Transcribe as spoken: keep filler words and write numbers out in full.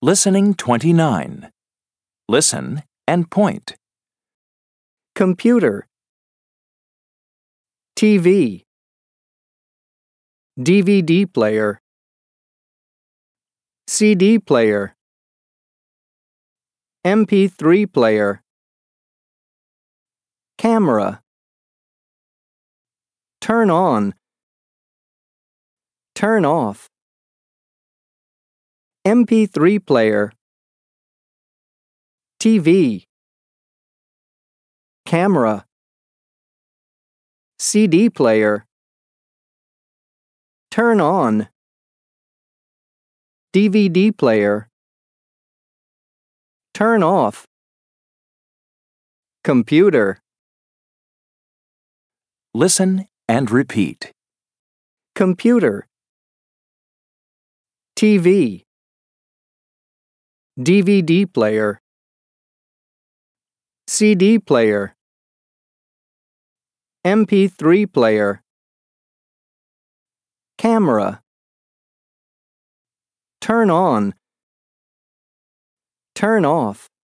Listening twenty-nine. Listen and point. Computer, T V, D V D player, C D player, M P three player, camera, turn on, turn off, M P three player, T V, camera, C D player, turn on, D V D player, turn off, computer. Listen and repeat. Computer, T V, D V D player, C D player, M P three player, camera, turn on, turn off.